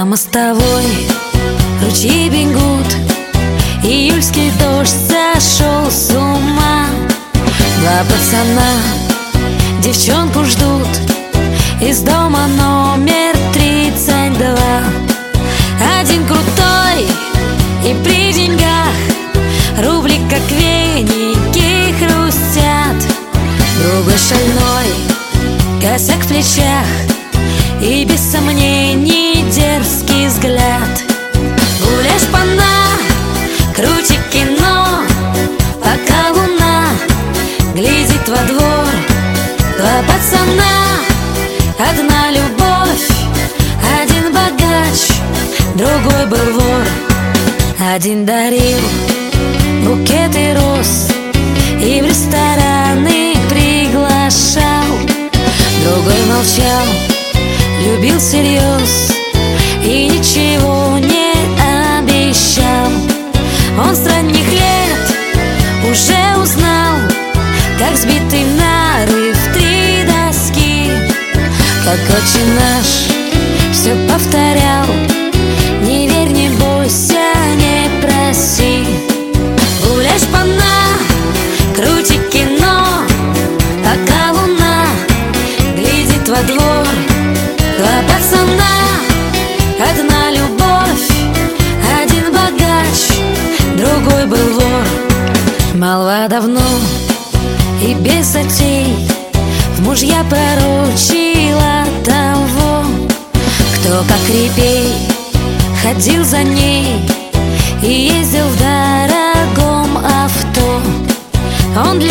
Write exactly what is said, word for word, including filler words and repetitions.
По мостовой ручьи бегут, июльский дождь сошел с ума. Два пацана девчонку ждут из дома номер тридцать два. Один крутой и при деньгах, рубли как веники хрустят. Другой шальной, косяк в плечах и без сомнений дерзкий взгляд. Гуляй, шпана, крути кино, пока луна глядит во двор. Два пацана, одна любовь, один богач, другой был вор. Один дарил букеты роз и в рестораны приглашал, другой молчал, любил всерьез и ничего не обещал. Он с ранних лет уже узнал, как сбитый нарыв три доски, как отче наш все повторял: не верь, не бойся, не проси. Гуляй, шпана, крути кино, пока луна глядит во двор. Два пацана, одна любовь, один богач, другой был вор. Молва давно и без затей в мужья пророчила того, кто как репей ходил за ней и ездил в дорогом авто. Он для